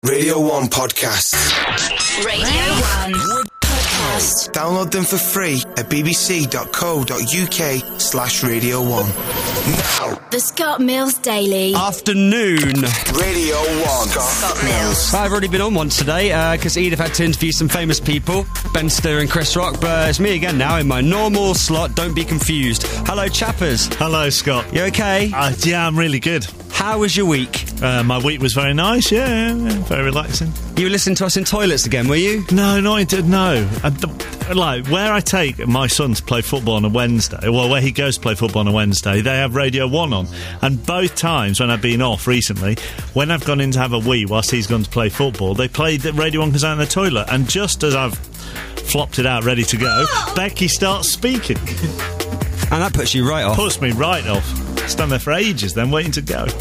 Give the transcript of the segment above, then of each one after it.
Radio 1 Podcasts. Radio 1 Podcast. Download them for free at bbc.co.uk/Radio 1. Now, The Scott Mills Daily. Afternoon. Radio 1. Scott Mills. I've already been on once today because Edith had to interview some famous people, Ben Stiller and Chris Rock, but it's me again now in my normal slot. Don't be confused. Hello, chappers. Hello, Scott. You okay? Yeah, I'm really good. How was your week? My week was very nice, yeah, very relaxing. You were listening to us in toilets again, were you? No. Like, where I take my son to play football on a Wednesday, well, where he goes to play football on a Wednesday, they have Radio 1 on. And both times when I've been off recently, when I've gone in to have a wee whilst he's gone to play football, they played the Radio 1 comes out in the toilet. And just as I've flopped it out, ready to go, Becky starts speaking. And that puts you right off. Puts me right off. Stand there for ages then, waiting to go.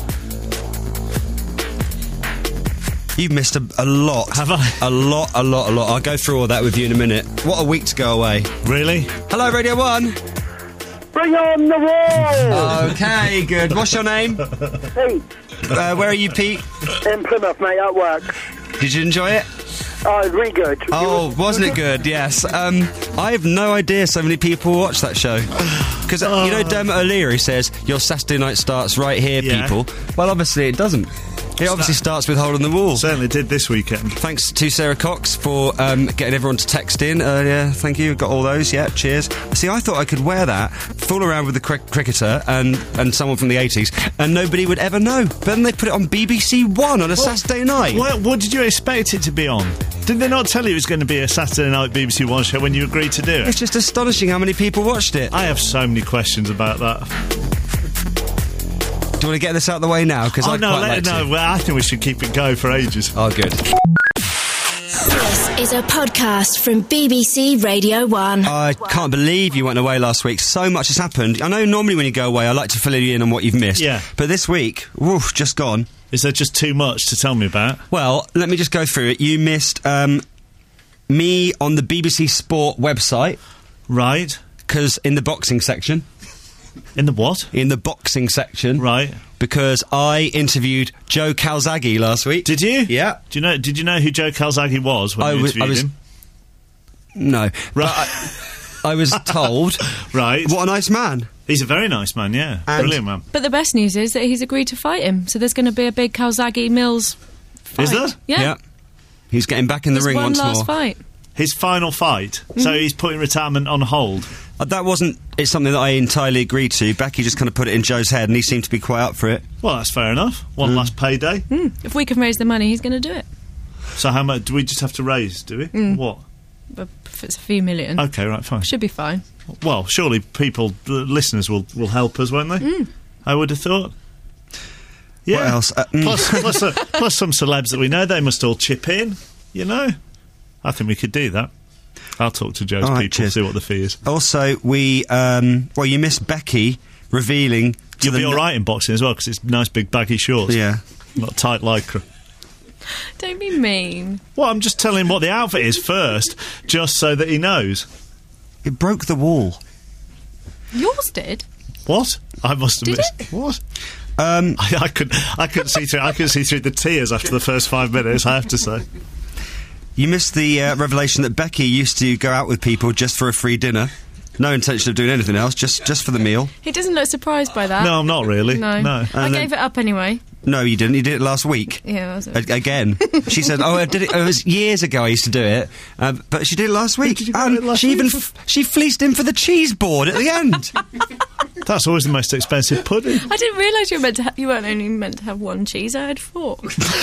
You've missed a lot. Have I? A lot. I'll go through all that with you in a minute. What a week to go away. Really? Hello, Radio 1. Bring on the wall! Okay, good. What's your name? Pete, Where are you, Pete? in Plymouth, mate, at work. Did you enjoy it? Oh, it's really good. Oh, wasn't it good? Yes. I have no idea so many people watch that show. Because, you know, Dermot O'Leary says, your Saturday night starts right here, Yeah. people. Well, obviously it doesn't. It obviously starts with Hole in the Wall. Certainly did this weekend. Thanks to Sarah Cox for getting everyone to text in earlier. Thank you. Got all those. Yeah, cheers. See, I thought I could wear that, fool around with the cricketer and someone from the 80s, and nobody would ever know. But then they put it on BBC One on a Saturday night. What did you expect it to be on? Did they not tell you it was going to be a Saturday night BBC One show when you agreed to do it? It's just astonishing how many people watched it. I have so many questions about that. Do you want to get this out of the way now? Because Well, I think we should keep it going for ages. Oh, good. This is a podcast from BBC Radio 1. I can't believe you went away last week. So much has happened. I know normally when you go away, I like to fill you in on what you've missed. Yeah. But this week, woof, just gone. Is there just too much to tell me about? Well, let me just go through it. You missed me on the BBC Sport website. Right. Because in the boxing section. In the what? In the boxing section. Right. Because I interviewed Joe Calzaghe last week. Did you? Yeah. Did you know who Joe Calzaghe was when you interviewed him? No. Right. I was told. Right. What a nice man. He's a very nice man, yeah. And- Brilliant man. But the best news is that he's agreed to fight him, so there's going to be a big Calzaghe-Mills fight. Is there? Yeah. He's getting back in the There's ring one once last more. fight. His final fight. So he's putting retirement on hold. That wasn't. It's something that I entirely agreed to. Becky just kind of put it in Joe's head, and he seemed to be quite up for it. Well, that's fair enough. One last payday. If we can raise the money, he's going to do it. So how much do we just have to raise, do we? What? But if it's a few million, Okay, right, fine. should be fine. Well, surely listeners will help us, won't they? I would have thought. Yeah. What else? Plus some celebs that we know, they must all chip in, you know? I think we could do that. I'll talk to Joe's All right, people, cheers. see what the fee is. Also, we. Well, you missed Becky revealing. You'll be all right in boxing as well, because it's nice big baggy shorts. Yeah. Not tight lycra. Don't be mean. Well, I'm just telling him what the outfit is first, just so that he knows. It broke the wall. Yours did. What? I must have Did missed. it? What? I couldn't see through. I couldn't see through the tears after the first 5 minutes. I have to say. You missed the revelation that Becky used to go out with people just for a free dinner. No intention of doing anything else, just for the meal. He doesn't look surprised by that. No, I'm not really. No. I And gave it up anyway. No, you didn't. You did it last week. Yeah, that was it. Again. She said, I did it. It was years ago I used to do it. But she did it last week. Did you do it last she week? even she fleeced him for the cheese board at the end. That's always the most expensive pudding. I didn't realise you weren't only meant to have one cheese. I had 4.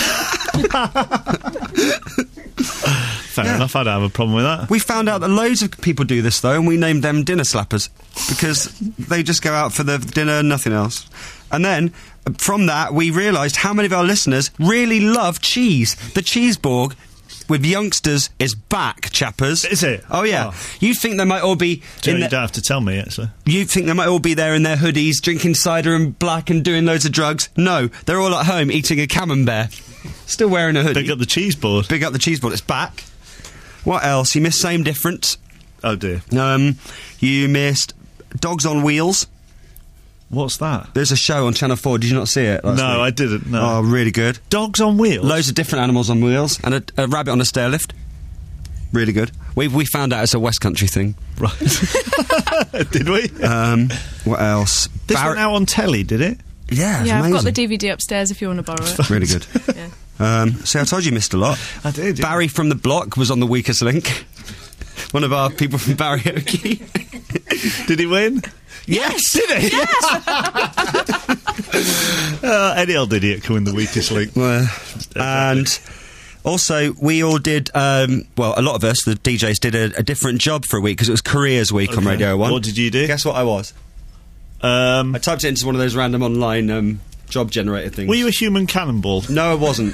Fair enough. I don't have a problem with that. We found out that loads of people do this, though, and we named them dinner slappers because they just go out for the dinner and nothing else. And then, from that, we realised how many of our listeners really love cheese. The Cheeseborg with youngsters is back, chappers. Is it? Oh, yeah. Oh. You think they might all be... Joe, in you their- don't have to tell me, actually. You think they might all be there in their hoodies, drinking cider and black and doing loads of drugs? No, they're all at home eating a camembert. Still wearing a hoodie. Big up the cheese board. Big up the cheese board. It's back. What else? You missed Same Difference. Oh, dear. You missed Dogs on Wheels. What's that? There's a show on Channel 4. Did you not see it? last No, week? I didn't. No. Oh, really good. Dogs on wheels. Loads of different animals on wheels and a rabbit on a stair lift. Really good. We found out it's a West Country thing. Right. Did we? What else? This went out on telly, did it? Yeah, it's Yeah, I've got the amazing. DVD upstairs if you want to borrow it. Really good. Yeah. See, I told you missed a lot. I did. Yeah. Barry from the Block was on the Weakest Link. One of our people from Barrioke. Did he win? Yes! Did he? Any old idiot can win the Weakest Link. And also, we all did, a lot of us, the DJs, did a different job for a week because it was Careers Week on Okay. Radio 1. What did you do? Guess what I was? I typed it into one of those random online job generator things. Were you a human cannonball? No, I wasn't.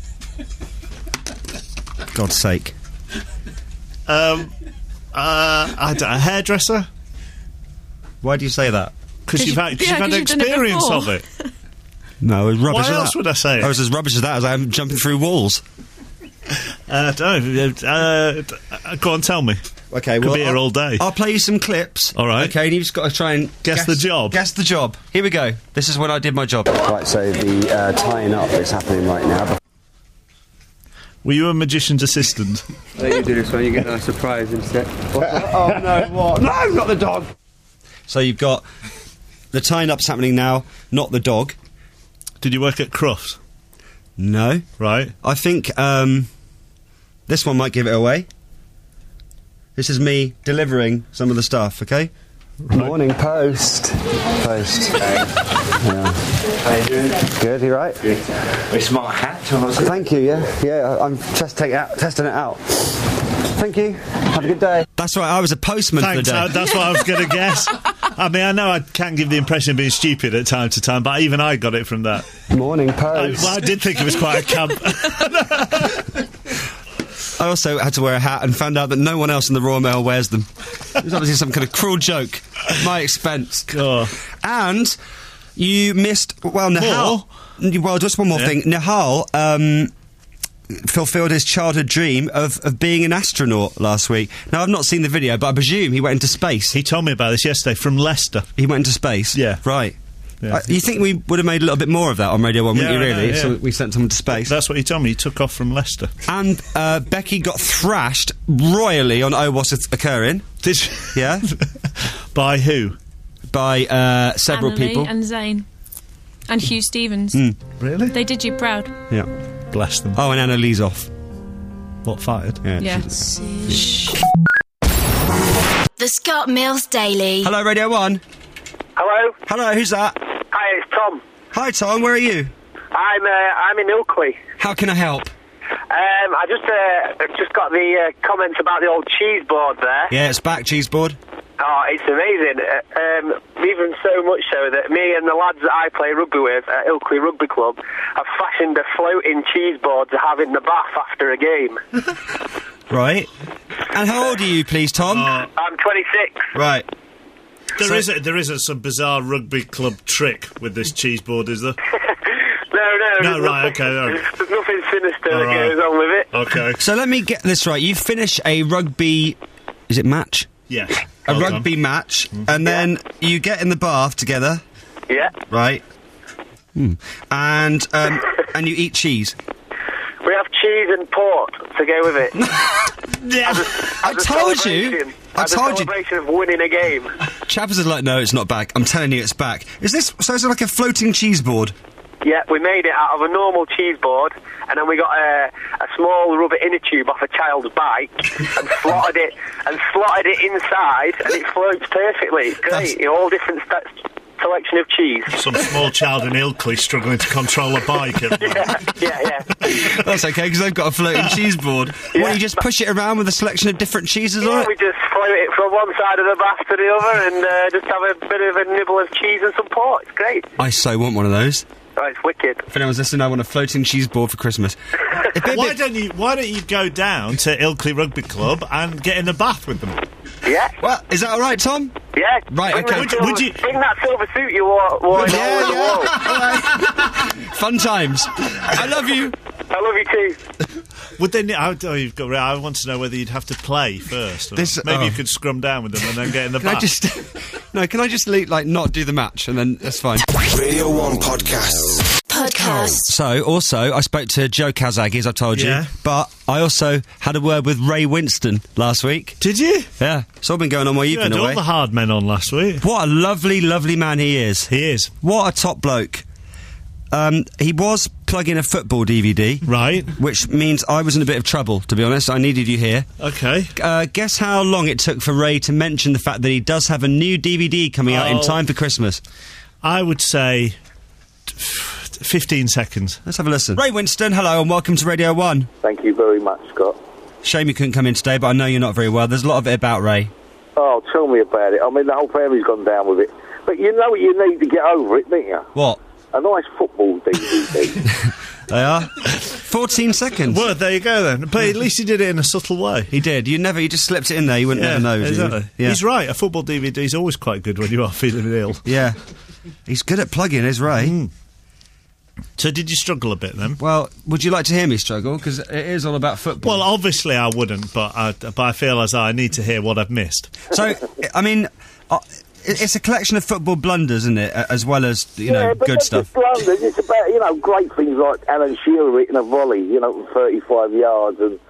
God's sake. I don't, a hairdresser? Why do you say that? Because you've had, 'cause yeah, you've had 'cause you've done it experience before. of it. No, it was rubbish Why as that. else would I say it? I was as rubbish as that as I am jumping through walls. I don't know. Go on, tell me. Okay, Could be here all day. I'll play you some clips. All right. Okay, and you've just got to try and Guess the job. Guess the job. Here we go. This is when I did my job. Right, so the tying up is happening right now. Were you a magician's assistant? You do this one, you get a surprise instead. Oh no! What? No, not the dog. So you've got the tying up's happening now, not the dog. Did you work at Crufts? No, Right. I think this one might give it away. This is me delivering some of the stuff. Okay. Morning, Post. Yeah. How you doing? Good, you right? Very smart hat. Thank you, yeah, I'm just testing it out. Thank you, have a good day. That's right. I was a postman Thanks. for the day. That's what I was going to guess. I mean, I know I can give the impression of being stupid at time to time, but even I got it from that. Morning, Post. I did think it was quite a camp. I also had to wear a hat and found out that no one else in the Royal Mail wears them. It was obviously some kind of cruel joke at my expense. Oh. And you missed, Nihal. Well, just one more Yeah. thing. Nihal fulfilled his childhood dream of being an astronaut last week. Now, I've not seen the video, but I presume he went into space. He told me about this yesterday from Leicester. He went into space? Yeah. Right. Yeah. You think we would have made a little bit more of that on Radio 1, wouldn't Yeah, you, I know, really? yeah. So we sent someone to space. That's what he told me. He took off from Leicester. And Becky got thrashed royally on Oh What's Occurring. Did Yeah. By who? By several Anna Lee people. and Zayn. And Hugh Stevens. Really? They did you proud. Yeah. Bless them. Oh, and Anna Lee's off. What, fired? Yeah. The Scott Mills Daily. Hello, Radio 1. Hello? Hello, who's that? Hi, it's Tom. Hi, Tom, where are you? I'm in Ilkley. How can I help? I just got the comments about the old cheese board there. Yeah, it's back, cheese board. Oh, it's amazing. Even so much so that me and the lads that I play rugby with at Ilkley Rugby Club have fashioned a floating cheese board to have in the bath after a game. Right. And how old are you, please, Tom? I'm 26. Right. There is some bizarre rugby club trick with this cheese board, is there? No, No, there's right, nothing- okay, all right. There's nothing sinister All that right. goes on with it. Okay. So let me get this right. You finish a rugby... Is it match? Yeah. A Well done. rugby match, and then you get in the bath together, Yeah. right? And you eat cheese. We have cheese and port to go with it. Yeah. I told you. I As a told you. celebration of winning a game. Chappers is like, no, it's not back. I'm telling you, it's back. Is this so? It's like a floating cheese board. Yeah, we made it out of a normal cheese board, and then we got a small rubber inner tube off a child's bike and slotted it inside, and it floats perfectly. It's great. All different selection of cheese. Some small child in Ilkley struggling to control a bike. Yeah. That's okay because they've got a floating cheese board. Why don't you just push it around with a selection of different cheeses on We it? just float it from one side of the bath to the other, and just have a bit of a nibble of cheese and some port. It's great. I so want one of those. Oh, it's wicked. If anyone's listening, I want a floating cheese board for Christmas. It'd be a Why bit- don't you go down to Ilkley Rugby Club and get in the bath with them? Yeah. Well, is that all right, Tom? Yeah. Right, Bring okay. that Would you- bring that silver suit you wore in Yeah, the wall. Fun times. I love you. I love you too. Would they? I want to know whether you'd have to play first. Or This- maybe oh. you could scrum down with them and then get in the Can I bath. just No, can I just not do the match and then that's fine. Radio 1 podcasts. So, also, I spoke to Joe Kazagi, as I told you, Yeah. but I also had a word with Ray Winston last week. Did you? Yeah, it's all been going on while you've You had been all away. the hard men on last week. What a lovely, lovely man he is. He is. What a top bloke. He was plugging a football DVD. Right. Which means I was in a bit of trouble, to be honest. I needed you here. Okay. Guess how long it took for Ray to mention the fact that he does have a new DVD coming out in time for Christmas? I would say 15 seconds. Let's have a listen. Ray Winston, hello and welcome to Radio 1. Thank you very much, Scott. Shame you couldn't come in today, but I know you're not very well. There's a lot of it about Ray. Oh, tell me about it. I mean, the whole family's gone down with it. But you know what you need to get over it, don't you? What? A nice football DVD. They are. 14 seconds. Well, there you go then. But at least he did it in a subtle way. He did. You just slipped it in there. You wouldn't never know. would you? Exactly. Yeah. He's right. A football DVD is always quite good when you are feeling ill. Yeah. He's good at plugging, is Ray. So did you struggle a bit then? Well, would you like to hear me struggle? Because it is all about football. Well, obviously I wouldn't, but I feel as though I need to hear what I've missed. So, I mean, it's a collection of football blunders, isn't it? As well as, but good not stuff. just blunders. It's about, great things like Alan Shearer hitting a volley, from 35 yards. And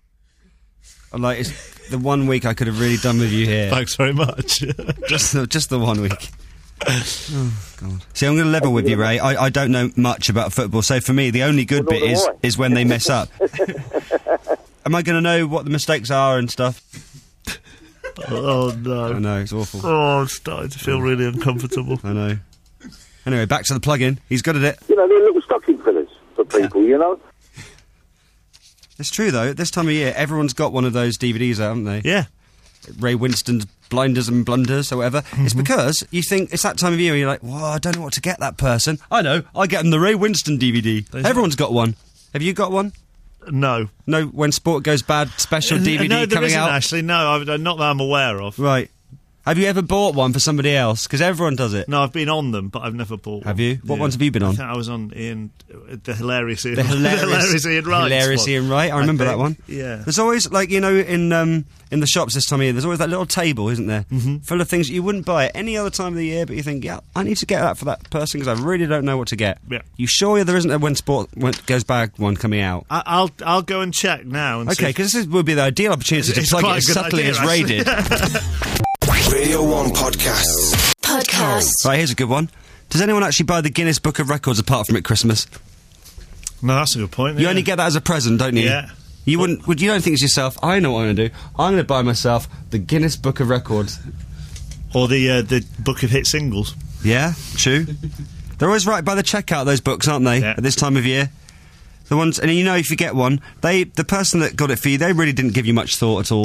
It's the 1 week I could have really done with you here. Thanks very much. just the 1 week. Oh, God. See, I'm going to level with you, Ray. I don't know much about football, so for me, the only good bit is when they mess up. Am I going to know what the mistakes are and stuff? Oh, no. I know, it's awful. Oh, I'm starting to feel really uncomfortable. I know. Anyway, back to the plug-in. He's good at it. they're little stocking fillers for people, It's true, though. At this time of year, everyone's got one of those DVDs out, haven't they? Yeah. Ray Winston's Blinders and Blunders or whatever. It's because you think it's that time of year and you're like, well, I don't know what to get that person. I know, I get them the Ray Winston DVD. Everyone's got one. Have you got one? No. No, when sport goes bad, special DVD no, there coming isn't, out? actually. No, not that I'm aware of. Right. Have you ever bought one for somebody else? Because everyone does it. No, I've been on them, but I've never bought one. Have you? What ones have you been on? I think I was on the hilarious Ian. The hilarious Ian Wright. Hilarious Ian Wright. I remember that one. Yeah. There's always, in the shops this time of year, there's always that little table, isn't there? Full of things that you wouldn't buy at any other time of the year, but you think, yeah, I need to get that for that person because I really don't know what to get. Yeah. You sure there isn't a when sport goes bad one coming out? I'll go and check now. And okay, because this would be the ideal opportunity to plug it as subtly as Ray did. Radio 1 podcasts. Right, here's a good one. Does anyone actually buy the Guinness Book of Records apart from at Christmas? No, that's a good point. You only get that as a present, don't you? Yeah. You wouldn't. You don't think to yourself, I know what I'm going to do. I'm going to buy myself the Guinness Book of Records, or the Book of Hit Singles. Yeah, true. They're always right by the checkout. Those books, aren't they? Yeah. At this time of year, the ones, and if you get one, the person that got it for you, they really didn't give you much thought at all.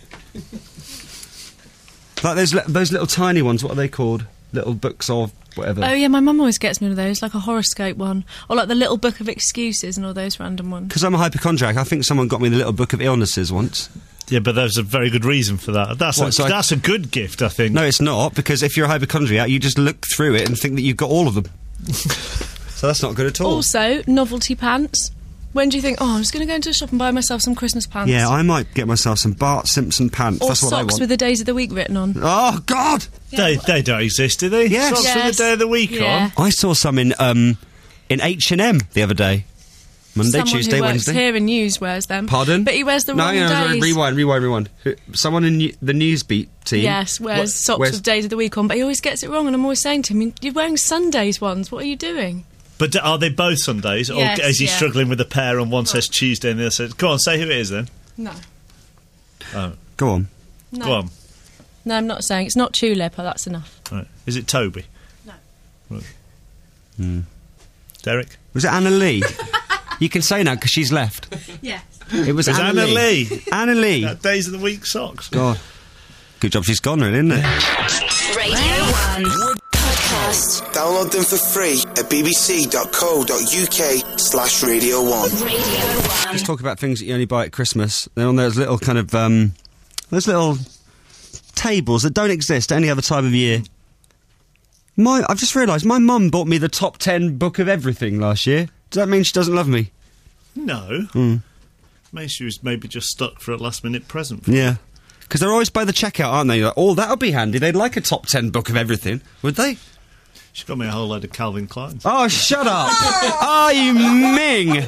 Like those little tiny ones. What are they called? Little books of whatever. Oh yeah, my mum always gets me one of those, like a horoscope one, or like the little book of excuses and all those random ones. Because I'm a hypochondriac, I think someone got me the little book of illnesses once. Yeah, but there's a very good reason for that. That's a good gift, I think. No, it's not, because if you're a hypochondriac, you just look through it and think that you've got all of them. So that's not good at all. Also, novelty pants. When do you think, I'm just going to go into a shop and buy myself some Christmas pants? Yeah, I might get myself some Bart Simpson pants. Or That's what I want. socks with the days of the week written on. Oh, God! Yeah. They don't exist, do they? Yes. Socks with the day of the week on? I saw some in H&M the other day. Monday, Someone Tuesday, who works Wednesday. here in news wears them. Pardon? But he wears the wrong days. Rewind. Someone in the Newsbeat team. Yes, wears socks with days of the week on, but he always gets it wrong, and I'm always saying to him, you're wearing Sundays ones, what are you doing? But are they both Sundays? Yes, or is he struggling with a pair and one says Tuesday and the other says... Go on, say who it is then. No. Oh. Go on. No. Go on. No, I'm not saying. It's not Tulip, that's enough. Right. Is it Toby? No. Right. Derek? Was it Anna Lee? You can say now because she's left. Yes. It was Anna Lee. Anna Lee. That days of the week socks. God. Good job she's gone, really, isn't it? Radio 1 podcast. Download them for free at bbc.co.uk/Radio 1. Radio 1. Let's talk about things that you only buy at Christmas. They're on those little kind of, those little tables that don't exist any other time of year. I've just realised my mum bought me the top 10 book of everything last year. Does that mean she doesn't love me? No. Mm. Maybe she was just stuck for a last-minute present. Yeah. Because they're always by the checkout, aren't they? Like, oh, that'll be handy. They'd like a top 10 book of everything, would they? She's got me a whole load of Calvin Kleins. Oh, shut up! Oh, you ming!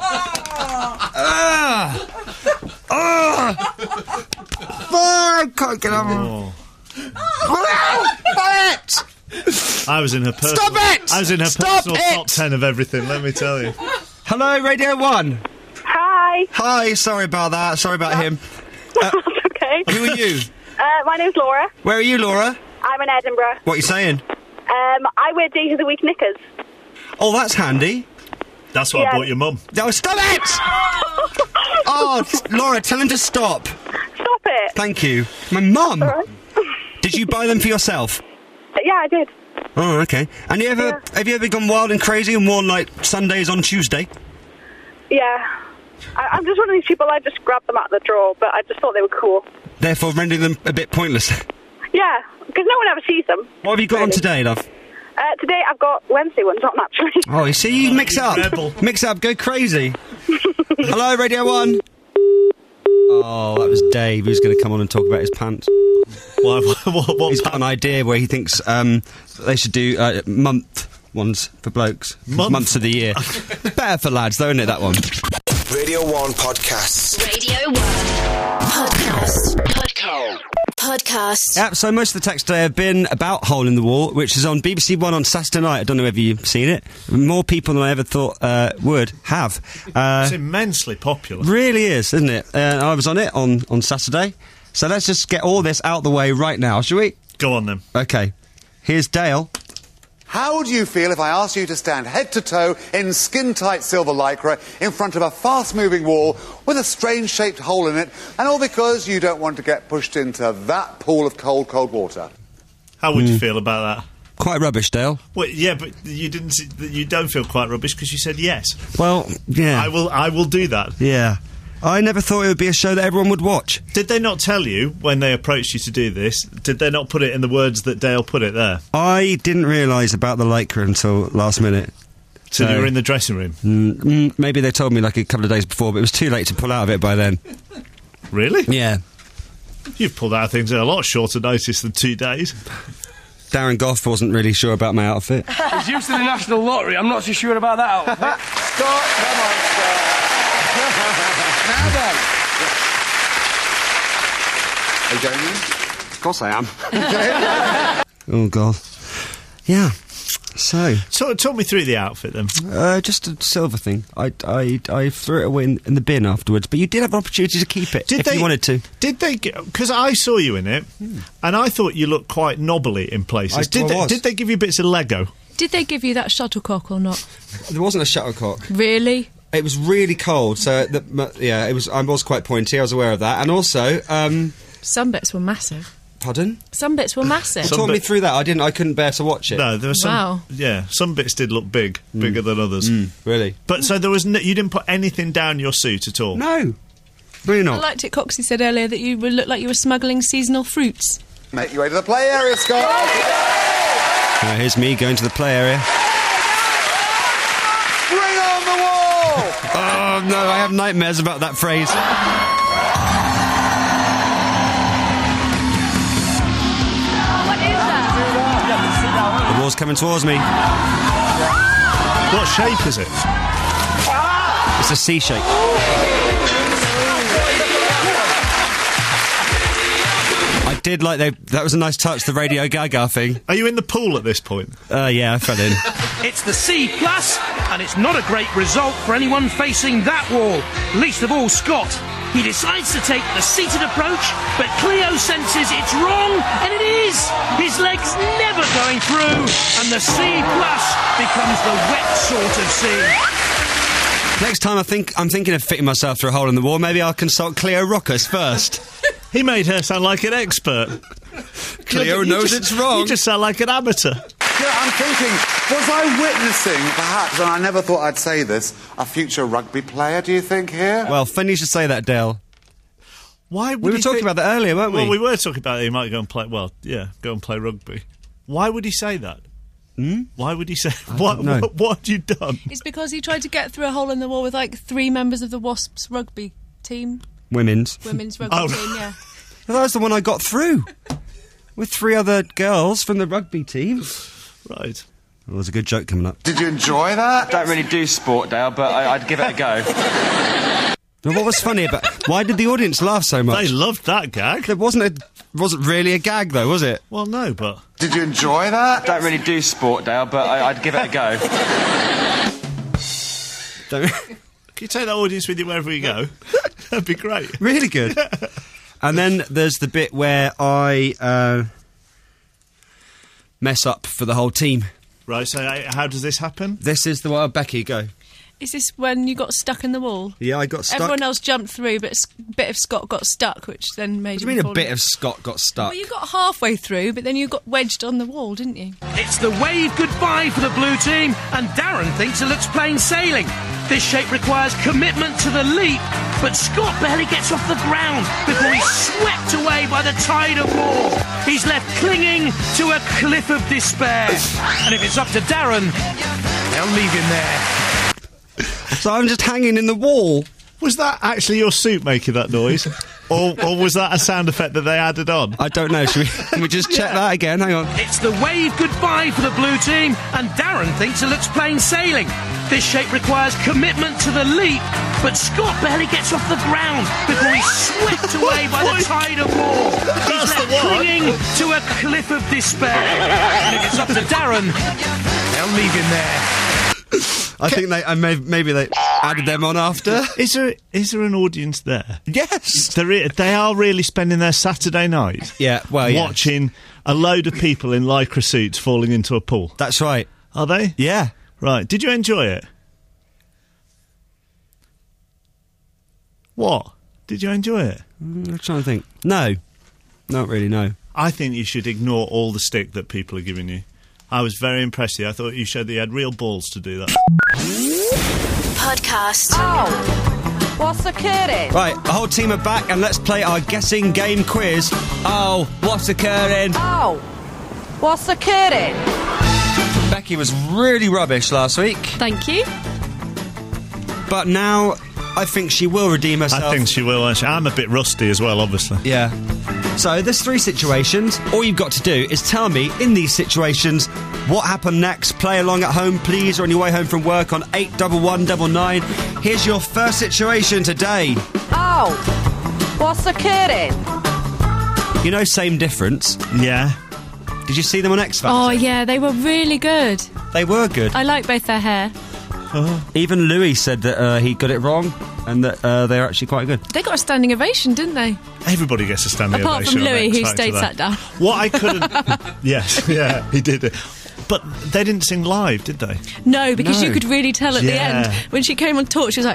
I can't get over it! I was in her personal... Stop it! I was in her Stop personal it! top 10 of everything, let me tell you. Hello, Radio 1. Hi. Hi, sorry about that. Sorry about him. That's okay. Who are you? My name's Laura. Where are you, Laura? I'm in Edinburgh. What are you saying? I wear Days of the Week knickers. Oh, that's handy. That's what I bought your mum. Oh, stop it! Oh, Laura, tell him to stop. Stop it. Thank you. My mum? Right. Did you buy them for yourself? Yeah, I did. Oh, okay. And have you ever gone wild and crazy and worn, like, Sundays on Tuesday? Yeah. I'm just one of these people, I just grabbed them out of the drawer, but I just thought they were cool. Therefore rendering them a bit pointless. Yeah, because no one ever sees them. What have you got on today, love? Today I've got Wednesday ones on, actually. Oh, you see, you mix up. Rebel. Mix up, go crazy. Hello, Radio 1. Oh, that was Dave, who's going to come on and talk about his pants. What He's got an idea where he thinks they should do month ones for blokes. Months of the year. Better for lads, though, isn't it, that one? Radio 1 Podcasts. Radio 1 Podcasts. Yeah, so most of the texts today have been about Hole in the Wall, which is on BBC One on Saturday night. I don't know whether you've seen it. More people than I ever thought would have. It's immensely popular. Really is, isn't it? I was on it on Saturday. So let's just get all this out the way right now, shall we? Go on, then. OK. Here's Dale. How would you feel if I asked you to stand head to toe in skin-tight silver lycra in front of a fast-moving wall with a strange-shaped hole in it, and all because you don't want to get pushed into that pool of cold, cold water? How would you feel about that? Quite rubbish, Dale. Well, yeah, but you don't feel quite rubbish because you said yes. Well, yeah. I will do that. Yeah. I never thought it would be a show that everyone would watch. Did they not tell you when they approached you to do this? Did they not put it in the words that Dale put it there? I didn't realise about the lycra until last minute. So you were in the dressing room? Maybe they told me like a couple of days before, but it was too late to pull out of it by then. Really? Yeah. You've pulled out of things at a lot shorter notice than 2 days. Darren Goff wasn't really sure about my outfit. He's used to the National Lottery. I'm not so sure about that outfit. Scott, come on, Scott. Now then. Are you going in? Of course I am. Oh, God. Yeah. So talk me through the outfit, then. Just a silver thing. I threw it away in the bin afterwards, but you did have an opportunity to keep it if you wanted to. Did they? Because I saw you in it, and I thought you looked quite knobbly in places. Did they give you bits of Lego? Did they give you that shuttlecock or not? There wasn't a shuttlecock. Really? It was really cold, so it was. I was quite pointy. I was aware of that, and also some bits were massive. Pardon? Some bits were massive. Talk me through that. I couldn't bear to watch it. No, there was some. Wow. Yeah, some bits did look bigger than others. Really? But so there was. You didn't put anything down your suit at all. No, really not. I liked it. Coxie said earlier that you would look like you were smuggling seasonal fruits. Make your way to the play area, Scott. Here's me going to the play area. Bring on the wall! Oh no, I have nightmares about that phrase. The wall's coming towards me. What shape is it? It's a C shape. I did like that was a nice touch, the Radio Gaga thing. Are you in the pool at this point? Yeah, I fell in. It's the C+, and it's not a great result for anyone facing that wall, least of all Scott. He decides to take the seated approach, but Cleo senses it's wrong, and it is! His leg's never going through, and the C+ becomes the wet sort of C. Next time I'm thinking of fitting myself through a hole in the wall, maybe I'll consult Cleo Rockus first. He made her sound like an expert. Cleo knows it's wrong. You just sound like an amateur. Yeah, I'm thinking, was I witnessing, perhaps, and I never thought I'd say this, a future rugby player, do you think, here? Well, funny you should say that, Dale. Why would we were talking about that earlier, weren't we? Well, we were talking about he might go and play, go and play rugby. Why would he say that? Why would he say... What had you done? It's because he tried to get through a hole in the wall with, 3 members of the Wasps rugby team. Women's rugby team, yeah. That was the one I got through with 3 other girls from the rugby team. Right. Well, there's a good joke coming up. Did you enjoy that? Don't really do sport, Dale, but I'd give it a go. Now, what was funny about... Why did the audience laugh so much? They loved that gag. There wasn't really a gag, though, was it? Well, no, but... Did you enjoy that? Don't really do sport, Dale, but I'd give it a go. Can you take that audience with you wherever you go? That'd be great. Really good. And then there's the bit where I mess up for the whole team. Right, so how does this happen? This is the one. Becky, go. Is this when you got stuck in the wall? Yeah, I got stuck. Everyone else jumped through, but a bit of Scott got stuck, which then made What do you mean a bit of Scott got stuck? Well, you got halfway through, but then you got wedged on the wall, didn't you? It's the wave goodbye for the blue team, and Darren thinks it looks plain sailing. This shape requires commitment to the leap, but Scott barely gets off the ground before he's swept away by the tide of war. He's left clinging to a cliff of despair. And if it's up to Darren, they'll leave him there. So I'm just hanging in the wall. Was that actually your suit making that noise? or was that a sound effect that they added on? I don't know. Can we just check that again? Hang on. It's the wave goodbye for the blue team, and Darren thinks it looks plain sailing. This shape requires commitment to the leap, but Scott barely gets off the ground before he's swept away by the tide of war. He's left clinging to a cliff of despair. And if it's up to Darren, they'll leave him there. I think maybe they added them on after. Is there an audience there? Yes. They are really spending their Saturday night watching a load of people in lycra suits falling into a pool. That's right. Are they? Yeah. Right. Did you enjoy it? What? Did you enjoy it? I'm trying to think. No. Not really, no. I think you should ignore all the stick that people are giving you. I was very impressed with you. I thought you showed that you had real balls to do that. Podcast. Oh, what's occurring? Right, the whole team are back and let's play our guessing game quiz. Oh, what's occurring? Oh, what's occurring? Becky was really rubbish last week. Thank you. But now I think she will redeem herself. I think she will. I'm a bit rusty as well, obviously. Yeah. So there's 3 situations. All you've got to do is tell me, in these situations, what happened next. Play along at home, please, or on your way home from work on 81199. Here's your first situation today. Oh, what's occurring? You know Same Difference? Yeah. Did you see them on X Factor? Oh, yeah, they were really good. They were good. I like both their hair. Even Louis said that he got it wrong and that they're actually quite good. They got a standing ovation, didn't they? Everybody gets a standing Apart ovation. Apart from Louis, who X Factor stayed sat down. What I couldn't... Yes, yeah, he did. But they didn't sing live, did they? No, because you could really tell at the end. When she came on talk, she was like...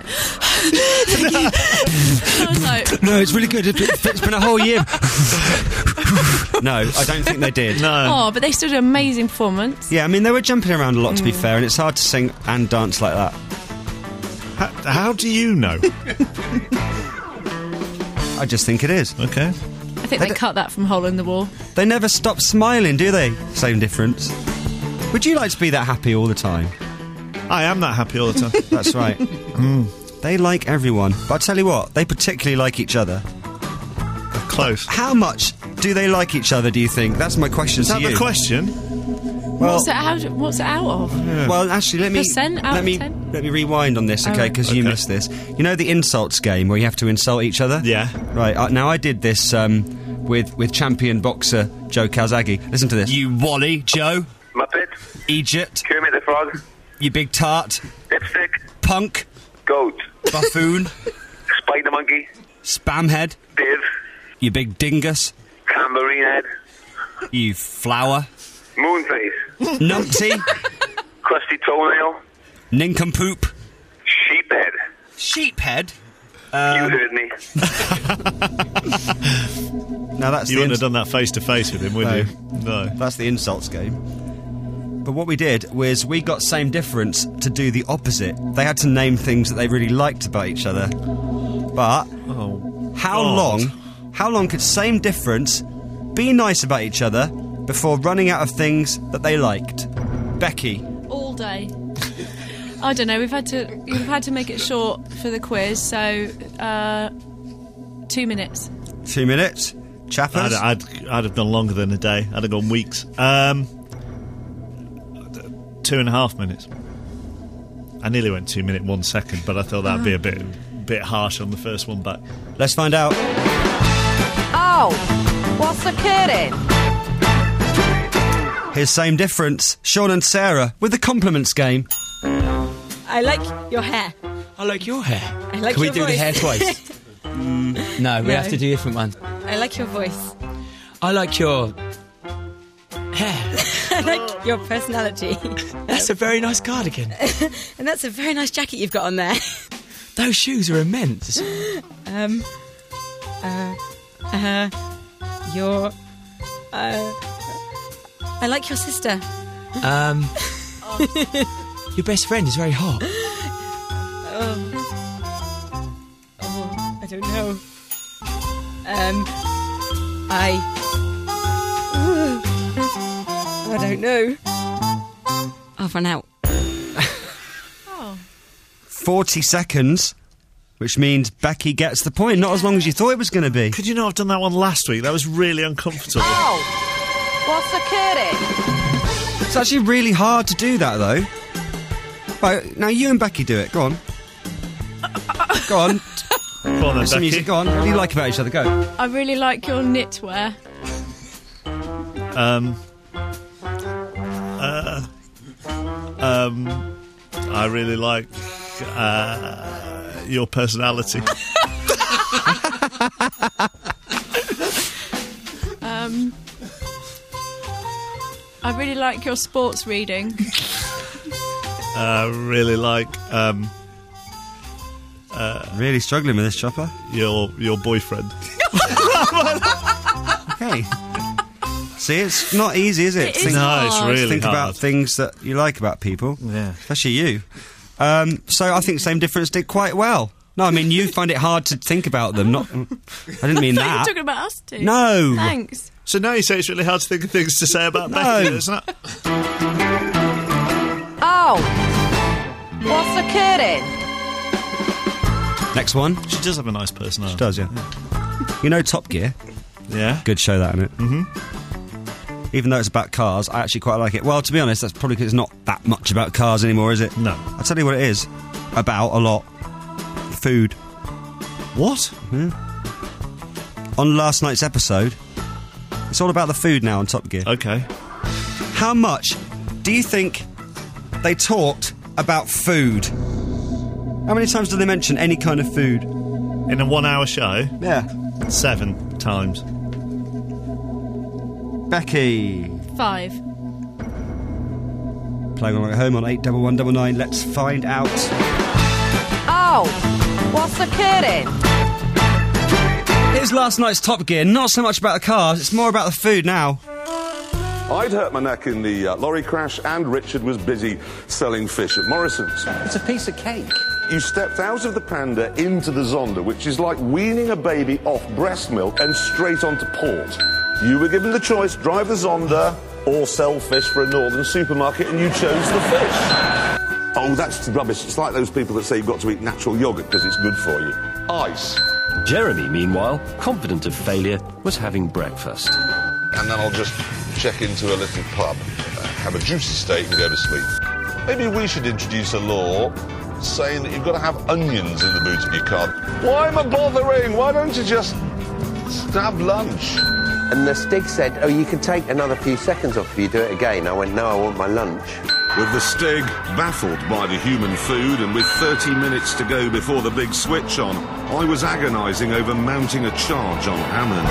I was like... No, it's really good. It's been a whole year. No, I don't think they did. No. Oh, but they still did an amazing performance. Yeah, I mean, they were jumping around a lot, to be fair, and it's hard to sing and dance like that. How do you know? I just think it is. Okay. I think they cut that from Hole in the Wall. They never stop smiling, do they? Same Difference. Would you like to be that happy all the time? I am that happy all the time. That's right. They like everyone. But I tell you what, they particularly like each other. They're close. How much do they like each other, do you think? That's my question to you. Is that the question? Well, what's it out of? Yeah. Well, actually, let me rewind on this, okay? Because you missed this. You know the insults game where you have to insult each other? Yeah. Right. Now I did this with champion boxer Joe Calzaghe. Listen to this. You Wally, Joe. Muppet. Egypt. Kermit the Frog. You big tart. Dipstick. Punk. Goat. Buffoon. Spider Monkey. Spamhead. Div. You big dingus. Tambourine Head. You flower. Moonface. Numpty. Crusty Toenail. Nincompoop. Sheephead. Sheephead? You heard me. Now that's you wouldn't have done that face to face with him, would you? No. That's the insults game. But what we did was we got Same Difference to do the opposite. They had to name things that they really liked about each other. But how long could Same Difference be nice about each other before running out of things that they liked? Becky. All day. I don't know. You've had to make it short for the quiz, so 2 minutes. 2 minutes. Chappers? I'd have gone longer than a day. I'd have gone weeks. 2.5 minutes. I nearly went 2 minutes 1 second, but I thought that'd be a bit harsh on the first one back. Let's find out. Oh, what's occurring? Here's Same Difference. Sean and Sarah with the compliments game. I like your hair. I like your hair. I like Can we your do the voice. hair twice? No, we have to do a different one. I like your voice. I like your hair. I like your personality. That's a very nice cardigan. And that's a very nice jacket you've got on there. Those shoes are immense. Your... I like your sister. Your best friend is very hot. I don't know. I don't know. I've run out. 40 seconds, which means Becky gets the point. Not as long as you thought it was going to be. Could you not have done that one last week? That was really uncomfortable. Oh, what's occurring? It's actually really hard to do that, though. Right, now you and Becky do it. Go on. Go on. Go on then, Some Becky. music. Go on. What do you like about each other? Go. I really like your knitwear. I really like your personality. I really like your sports reading. Really like really struggling with this, Chopper. Your boyfriend. Okay. See, it's not easy, is it? It is hard. No, it's really Think hard. about things that you like about people. Yeah. Especially you. So I think Same Difference did quite well. No, I mean, you find it hard to think about them. Not, I didn't mean I thought you were that. talking about us two. No. Thanks. So now you say it's really hard to think of things to say about Becky. It's not. Oh, what's occurring? Next one. She does have a nice personality. She does, yeah. You know Top Gear? Yeah. Good show, that, isn't it? Mm-hmm. Even though it's about cars, I actually quite like it. Well, to be honest, that's probably because it's not that much about cars anymore, is it? No. I'll tell you what it is. About a lot. Food. What? Yeah. On last night's episode, it's all about the food now on Top Gear. Okay. How much do you think they talked about food? How many times do they mention any kind of food? In a 1 hour show? Yeah. 7 times. Becky. 5. Playing along at home on 81199. Let's find out. Oh, what's occurring? Here's last night's Top Gear. Not so much about the cars, it's more about the food now. I'd hurt my neck in the lorry crash, and Richard was busy selling fish at Morrison's. It's a piece of cake. You stepped out of the Panda into the Zonda, which is like weaning a baby off breast milk and straight onto port. You were given the choice, drive the Zonda or sell fish for a northern supermarket, and you chose the fish. Oh, that's rubbish. It's like those people that say you've got to eat natural yoghurt because it's good for you. Ice. Jeremy, meanwhile, confident of failure, was having breakfast. And then I'll just check into a little pub, have a juicy steak and go to sleep. Maybe we should introduce a law saying that you've got to have onions in the boot of your car. Why am I bothering? Why don't you just have lunch? And the Stig said, oh, you can take another few seconds off if you do it again. I went, no, I want my lunch. With the Stig baffled by the human food and with 30 minutes to go before the big switch on, I was agonising over mounting a charge on Hammond.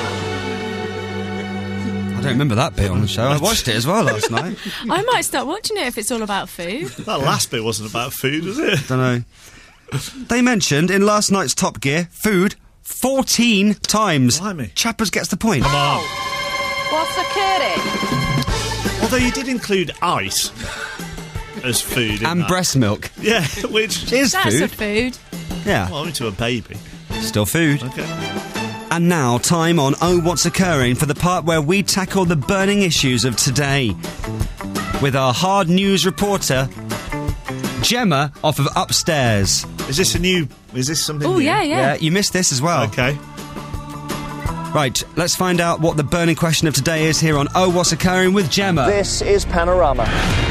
I don't remember that bit on the show. I watched it as well last night. I might start watching it if it's all about food. That last bit wasn't about food, was it? Don't know. They mentioned in last night's Top Gear food 14 times. Blimey. Chappers gets the point. Come on. What's occurring? Although you did include ice as food in And that. breast milk. Yeah, which is That's food. a food. Yeah. Well, only to a baby. Still food. Okay. And now, time on Oh What's Occurring for the part where we tackle the burning issues of today. With our hard news reporter, Gemma, off of Upstairs. Is this something Oh, new? yeah. You missed this as well. Okay. Right, let's find out what the burning question of today is here on Oh, What's Occurring with Gemma. This is Panorama.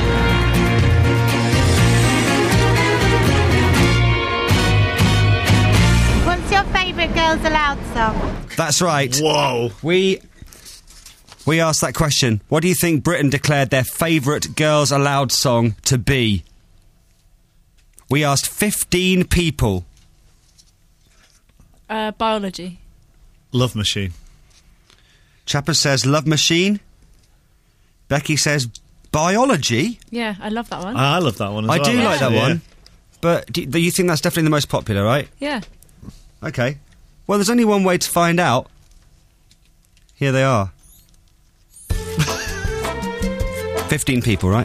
What's your favourite Girls Aloud song? That's right. Whoa. We asked that question. What do you think Britain declared their favourite Girls Aloud song to be? We asked 15 people. Biology. Love Machine. Chapper says Love Machine. Becky says Biology. Yeah, I love that one. I love that one as I well. do like that actually, one. But do you think that's definitely the most popular, right? Yeah. Okay. Well, there's only one way to find out. Here they are. 15 people, right?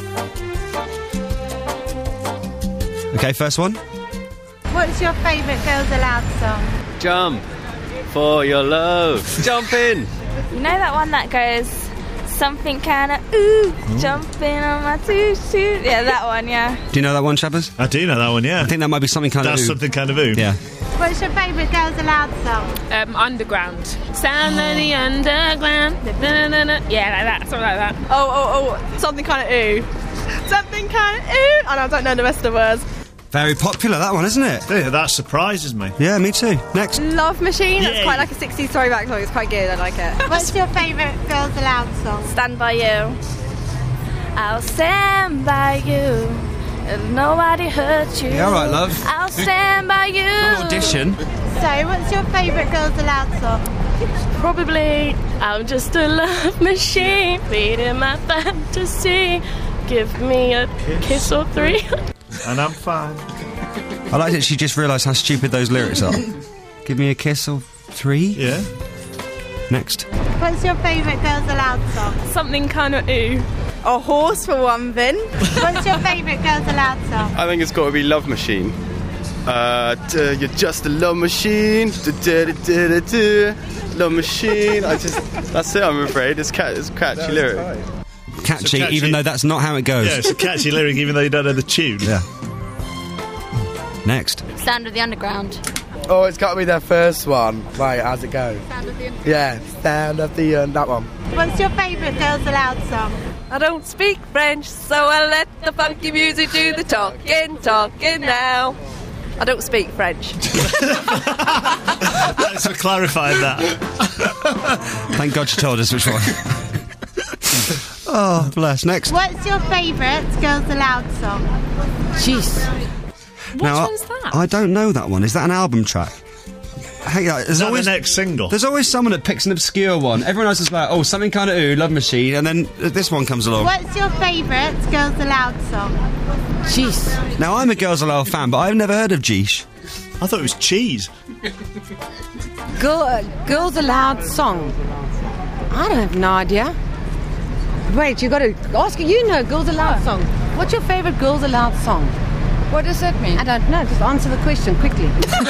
Okay, first one. What's your favourite Girls Aloud song? Jump for your love. Jump in. You know that one that goes something kinda jumping on my tutu. Yeah, that one. Yeah. Do you know that one, Chappers? I do know that one, yeah. I think that might be something kind of That's ooh. something kind of ooh. Yeah. What's your favourite Girls Aloud song? Underground. Sound of the underground. Yeah, like that. Something like that. Oh, something kind of ooh. Something kind of ooh. I don't know the rest of the words. Very popular, that one, isn't it? Yeah, that surprises me. Yeah, me too. Next. Love Machine. Yay. That's quite like a 60s throwback song. It's quite good. I like it. What's your favourite Girls Aloud song? Stand by you. I'll stand by you. If nobody hurt you. Yeah, all right, love. I'll stand by you. An audition. So, what's your favourite Girls Aloud song? Probably I'm just a love machine, feeding my fantasy. Give me a kiss or three. And I'm fine. I like that she just realised how stupid those lyrics are. Give me a kiss or 3? Yeah. Next. What's your favourite Girls Aloud song? Something kind of ooh. A horse for one thing. What's your favourite Girls Aloud song? I think it's got to be Love Machine. You're just a love machine. Love machine. That's it, I'm afraid. It's catchy lyric. Catchy, even though that's not how it goes. Yeah, it's a catchy lyric, even though you don't know the tune. Yeah. Next. Sound of the Underground. Oh, it's got to be their first one. Right, how's it go? Sound of the Underground. Yeah, Sound of the that one. What's your favourite Girls Aloud song? I don't speak French, so I let the funky music do the talking now. I don't speak French. Thanks for clarifying that. Thank God she told us which one. Oh, bless. Next. What's your favourite Girls Aloud song? Jeez. Which Now, one's that? I don't know that one. Is that an album track? Hey, there's Is that always the next single? There's always someone that picks an obscure one. Everyone else is like, oh, something kind of ooh, Love Machine, and then this one comes along. What's your favourite Girls Aloud song? Jeez. Now, I'm a Girls Aloud fan, but I've never heard of Geesh. I thought it was cheese. Girls Aloud song. I don't have no idea. Wait, you got to ask. You know, Girls Aloud song. What's your favourite Girls Aloud song? What does that mean? I don't know. Just answer the question quickly.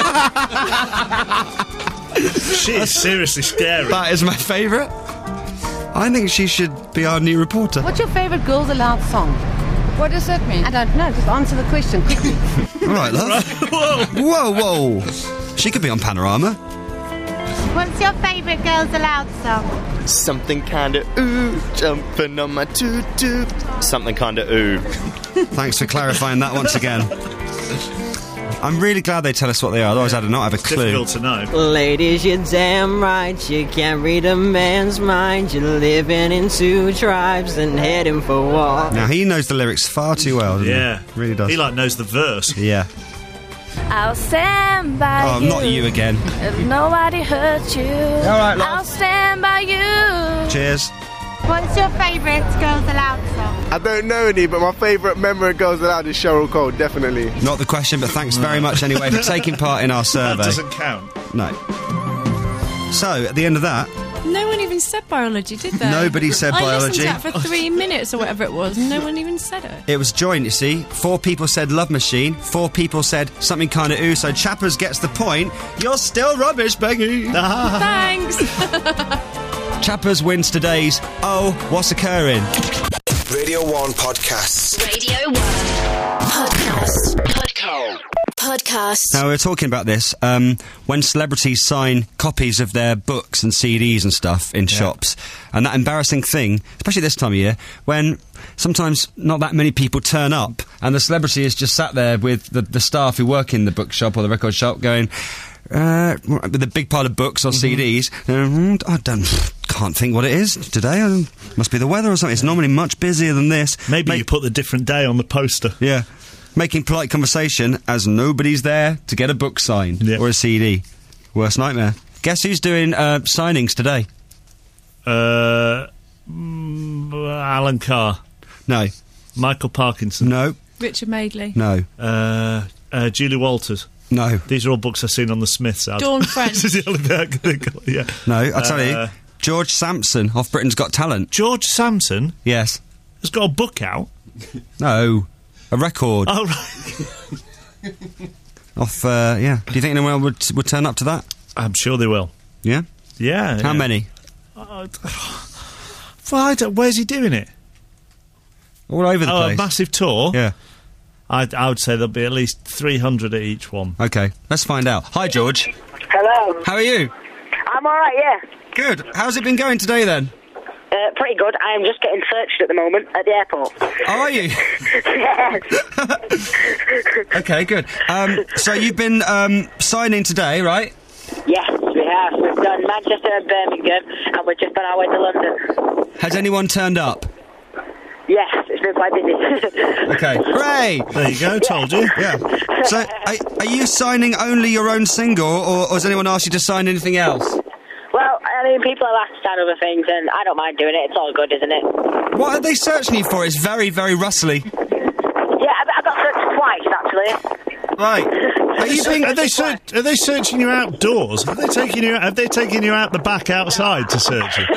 She is seriously scary. That is my favourite. I think she should be our new reporter. What's your favourite Girls Aloud song? What does that mean? I don't know. Just answer the question quickly. All right, love. Whoa. She could be on Panorama. What's your favourite Girls Aloud song? Something kinda ooh, jumping on my tutu. Something kinda ooh. Thanks for clarifying that once again. I'm really glad they tell us what they are, otherwise I do not have a clue. Difficult to know. Ladies, you're damn right. You can't read a man's mind. You're living in two tribes and heading for war. Now, he knows the lyrics far too well, doesn't Yeah. he? Really does. He, knows the verse. Yeah. I'll stand by Oh, you. not you again. If nobody hurt you. All right, love. I'll stand by you. Cheers. What's your favourite Girls Aloud song? I don't know any, but my favourite member of Girls Aloud is Cheryl Cole, definitely. Not the question, but thanks very much anyway for taking part in our survey. That doesn't count. No. So, at the end of that, No one even said biology, did they? Nobody said biology. I listened to that for 3 minutes or whatever it was. No one even said it. it was joint, you see. 4 people said Love Machine. 4 people said something kind of ooh. So Chappers gets the point. You're still rubbish, Becky. Thanks. Chappers wins today's Oh, What's Occurring? Radio 1 Podcasts. Radio 1 Podcast. podcast. Now, we were talking about this, when celebrities sign copies of their books and CDs and stuff in shops, and that embarrassing thing, especially this time of year, when sometimes not that many people turn up, and the celebrity is just sat there with the staff who work in the bookshop or the record shop going, with a big pile of books or CDs, I can't think what it is today. Must be the weather or something. It's normally much busier than this. Maybe you put the different day on the poster. Yeah. Making polite conversation as nobody's there to get a book signed or a CD. Worst nightmare. Guess who's doing signings today? Alan Carr. No. Michael Parkinson. No. Richard Madeley. No. Julie Walters. No. These are all books I've seen on the Smiths ad. Dawn French. This is the only thing I can think of, yeah. No, I'll tell you. George Sampson off Britain's Got Talent. George Sampson? Yes. Has got a book out? No. A record. Oh, right. Off, yeah. Do you think anyone would turn up to that? I'm sure they will. Yeah? Yeah. How many? Where's he doing it? All over the place. A massive tour? Yeah. I would say there'll be at least 300 at each one. Okay, let's find out. Hi, George. Hello. How are you? I'm alright, yeah. Good. How's it been going today, then? Pretty good. I am just getting searched at the moment at the airport. Are you? Yes. Okay, good. So you've been signing today, right? Yes, we have. We've done Manchester and Birmingham, and we're just on our way to London. Has anyone turned up? Yes, it's been quite busy. Okay. Hooray! There you go, told you. Yeah. So, are you signing only your own single, or has anyone asked you to sign anything else? Well, I mean, people have asked to sign other things, and I don't mind doing it. It's all good, isn't it? What are they searching you for? It's very, very rustly. Yeah, I got searched twice, actually. Right. Are they searching you outdoors? Have they taken you out the back outside to search you?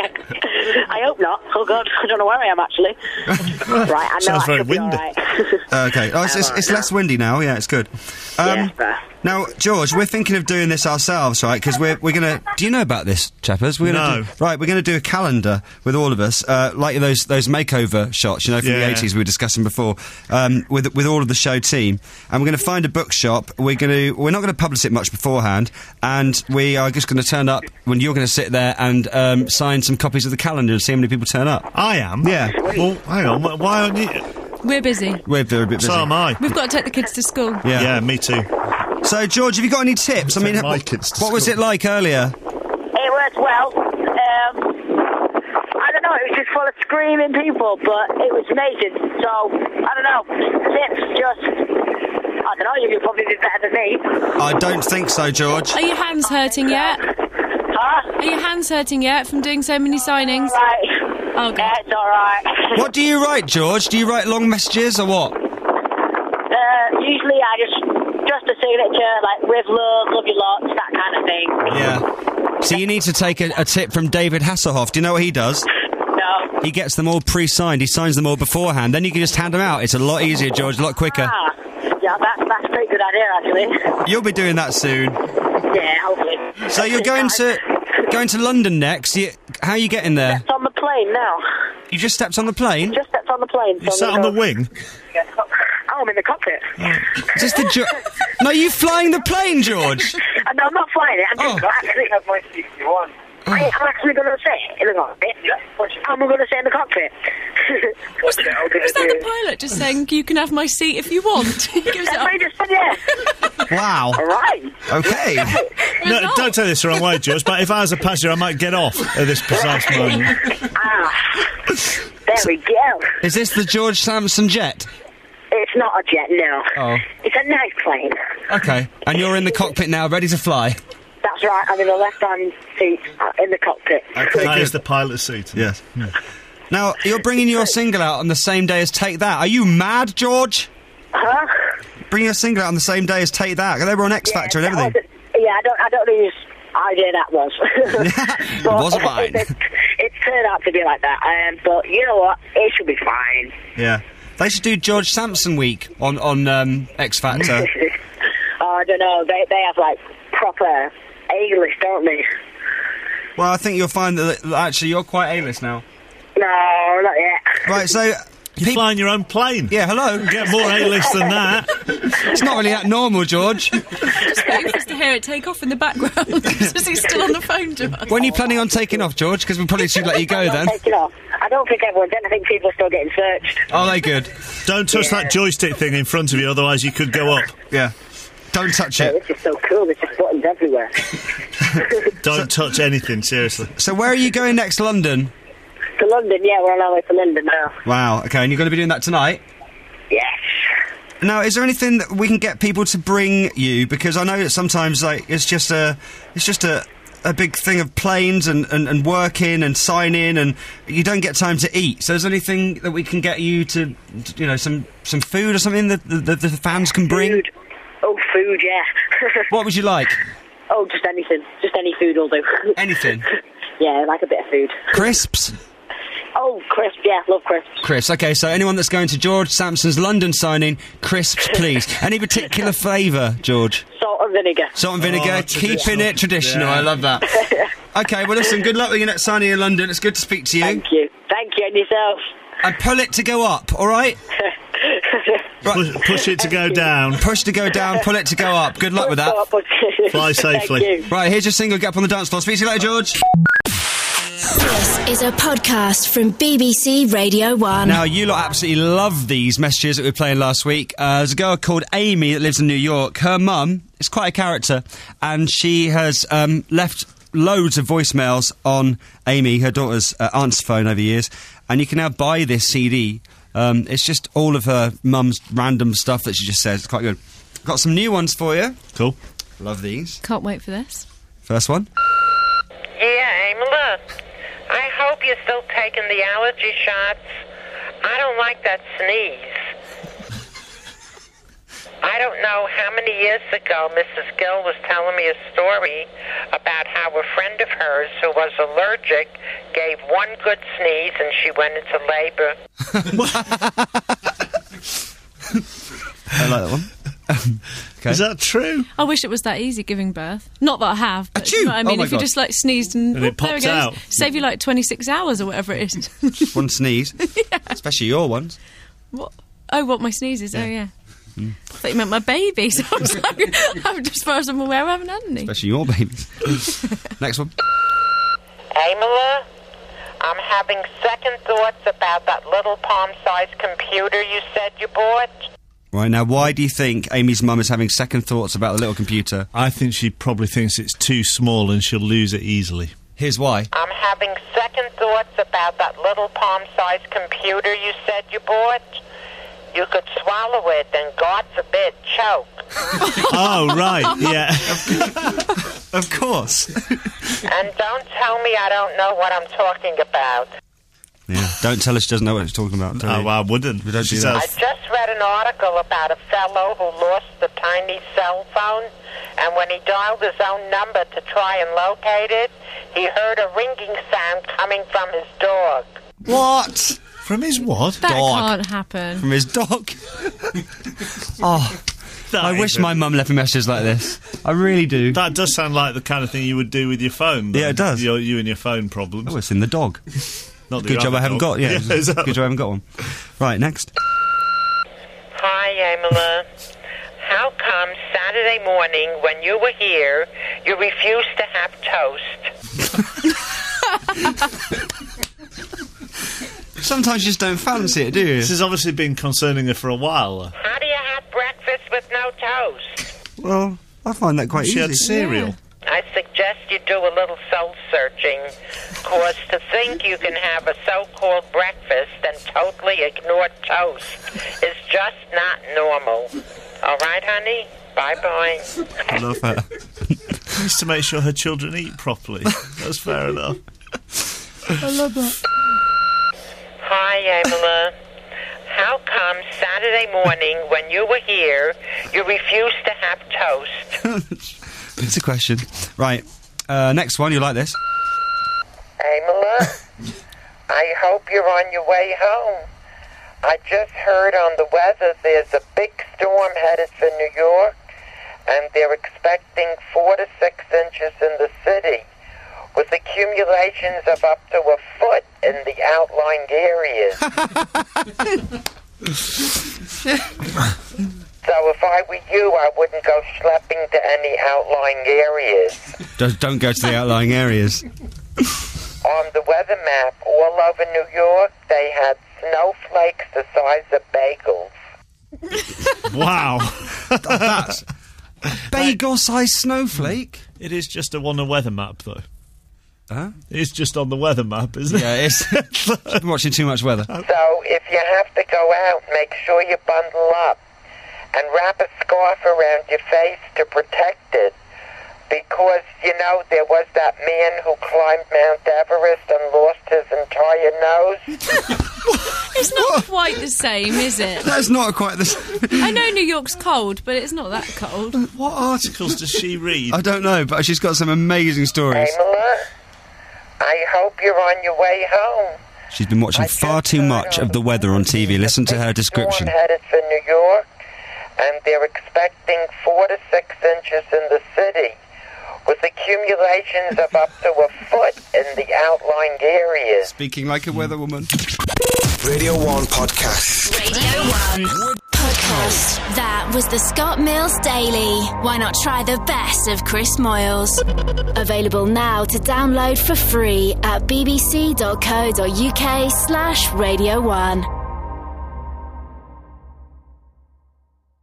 I hope not. Oh God, I don't know where I am actually. Right, I know. Sounds very should be windy. all right. Okay. Oh, it's less windy now. Yeah, it's good. Now, George, we're thinking of doing this ourselves, right? Because we're gonna. Do you know about this, chappers? We're gonna we're gonna do a calendar with all of us, like those makeover shots, you know, from the 80s we were discussing before, with all of the show team, and we're gonna find a bookshop. We're not gonna publish it much beforehand, and we are just gonna turn up when you're gonna sit there and sign some copies of the calendar and see how many people turn up. I am. Yeah. Well, hang on. Why aren't you? We're busy. We're very busy. So am I. We've got to take the kids to school. Yeah, me too. So, George, have you got any tips? I mean, what was it like earlier? It worked well. I don't know, it was just full of screaming people, but it was amazing. So, I don't know. Tips, I don't know, you probably did better than me. I don't think so, George. Are your hands hurting yet? Huh? Are your hands hurting yet from doing so many signings? Right. Oh, God. Yeah, it's alright. What do you write, George? Do you write long messages or what? Usually I just a signature, like, with love you lots, that kind of thing. Yeah. So you need to take a tip from David Hasselhoff. Do you know what he does? No. He gets them all pre-signed. He signs them all beforehand. Then you can just hand them out. It's a lot easier, George, a lot quicker. Yeah, that's a pretty good idea, actually. You'll be doing that soon. Yeah, hopefully. So you're going to London next. How are you getting there? Stepped on the plane now. You just stepped on the plane? Just stepped on the plane. You sat on the wing? Oh, I'm in the cockpit. Is this the No, you flying the plane, George? No, I'm not flying it. I'm just actually have my 61. I'm actually going to say it in the cockpit. I'm going to say in the cockpit. Was that the pilot just saying, you can have my seat if you want? He gives it up. Wow. All right. Okay. No, don't take this the wrong way, George, but if I was a passenger, I might get off at this precise moment. There we go. Is this the George Sampson jet? It's not a jet, no. Oh. It's a nice plane. Okay. And you're in the cockpit now, ready to fly? That's right, I'm in the left-hand seat in the cockpit. Okay, that is the pilot's seat. Yes. Now, you're bringing your single out on the same day as Take That. Are you mad, George? Huh? Bringing your single out on the same day as Take That. They were on X Factor and everything. I don't know whose idea that was. It wasn't mine. It turned out to be like that. But you know what? It should be fine. Yeah. They should do George Sampson week on X Factor. Oh, I don't know. They have, like, proper A-list, don't they? Well, I think you'll find that actually you're quite A-list now. No, not yet. Right, so You're flying your own plane. Yeah, hello. You get more A-list than that. It's not really that normal, George. Just waiting for us to hear it take off in the background. Because he's still on the phone to us. When are you planning on taking off, George? Because we probably should let you go then. Taking off. I don't think everyone's in. I think people are still getting searched. Are they good? Don't touch that joystick thing in front of you, otherwise you could go up. Yeah. Don't touch Oh, it. this is so cool. There's just buttons everywhere. Don't touch anything, seriously. So where are you going next, London? To London, yeah, we're on our way to London now. Wow, okay, and you're going to be doing that tonight? Yes. Now, is there anything that we can get people to bring you? Because I know that sometimes, like, it's just a big thing of planes and working and signing, and you don't get time to eat. So is there anything that we can get you to you know, some food or something that the fans can bring? Food. Oh, food, yeah. What would you like? Oh, just anything. Just any food will do. Anything? Yeah, I like a bit of food. Crisps? Oh, crisps, yeah, love crisps. Crisps, okay, so anyone that's going to George Sampson's London signing, crisps, please. Any particular flavour, George? Salt and vinegar. Salt and vinegar, keeping it traditional, Yeah. I love that. Okay, well listen, good luck with your next signing in London, it's good to speak to you. Thank you, and yourself. And pull it to go up, alright? Right. Push it to go down. Push to go down, pull it to go up. Good luck with that. Fly safely. Thank you. Right, here's your single, Get Up on the Dance Floor. Speak to you later, George. This is a podcast from BBC Radio 1. Now, you lot absolutely love these messages that we were playing last week. There's a girl called Amy that lives in New York. Her mum is quite a character, and she has left loads of voicemails on Amy, her daughter's aunt's phone over the years, and you can now buy this CD. It's just all of her mum's random stuff that she just says. It's quite good. Got some new ones for you. Cool. Love these. Can't wait for this. First one. Yeah, Amy, look. I hope you're still taking the allergy shots. I don't like that sneeze. I don't know how many years ago Mrs. Gill was telling me a story about how a friend of hers who was allergic gave one good sneeze and she went into labor. I like that one. Okay. Is that true? I wish it was that easy giving birth. Not that I have, but you know what I mean? Oh my if you God. just like sneezed and it there pops it goes. out. Save you like 26 hours or whatever it is. Just one sneeze. Especially your ones. What? Oh, what my sneezes? Oh, yeah. I thought you meant my babies. I was like, as far as I'm aware, I haven't had any. Especially your babies. Next one. Amela, I'm having second thoughts about that little palm-sized computer you said you bought. Right, now, why do you think Amy's mum is having second thoughts about the little computer? I think she probably thinks it's too small and she'll lose it easily. Here's why. I'm having second thoughts about that little palm-sized computer you said you bought. You could swallow it and, God forbid, choke. Oh, right, yeah. Of course. And don't tell me I don't know what I'm talking about. Yeah, don't tell her she doesn't know what she's talking about. Oh, I wouldn't. We don't do I that. just read an article about a fellow who lost a tiny cell phone, and when he dialed his own number to try and locate it, he heard a ringing sound coming from his dog. What? From his what? That Dog. can't happen. From his dog. Oh, I wish my mum left me messages like this. I really do. That does sound like the kind of thing you would do with your phone. Yeah, it does. You and your phone problems. Oh, it's in the dog. Not that Good you job have I a haven't dog. got, yeah. exactly. Good job I haven't got one. Right, next. Hi, Amela. How come Saturday morning when you were here, you refused to have toast? Sometimes you just don't fancy it, do you? This has obviously been concerning her for a while. How do you have breakfast with no toast? Well, I find that quite She easy. had cereal. I suggest you do a little soul-searching, cause to think you can have a so-called breakfast and totally ignore toast is just not normal. All right, honey? Bye-bye. I love her. Needs to make sure her children eat properly. That's fair enough. I love that. Hi, Amela. How come Saturday morning when you were here, you refused to have toast? It's a question. Right, next one, you like this? Amela, I hope you're on your way home. I just heard on the weather there's a big storm headed for New York, and they're expecting 4 to 6 inches in the city, with accumulations of up to a foot. in the outlying areas. So if I were you, I wouldn't go schlepping to any outlying areas. Don't go to the outlying areas. On the weather map, all over New York, they had snowflakes the size of bagels. Wow. That's bagel-sized snowflake? It is just on a weather map, though. Huh? It's just on the weather map, isn't it? Yeah, it is. I'm watching too much weather. So if you have to go out, make sure you bundle up and wrap a scarf around your face to protect it. Because, you know, there was that man who climbed Mount Everest and lost his entire nose. It's not quite the same, is it? That's not quite the same. I know New York's cold, but it's not that cold. What articles does she read? I don't know, but she's got some amazing stories. Pamela, I hope you're on your way home. She's been watching far too much of the weather on TV. Listen to her description. I'm headed for New York, and they're expecting 4 to 6 inches in the city, with accumulations of up to a foot in the outlying areas. Speaking like a weather woman. Radio 1 Podcast. Radio 1 Podcast. That was the Scott Mills Daily. Why not try the best of Chris Moyles? Available now to download for free at bbc.co.uk/Radio 1.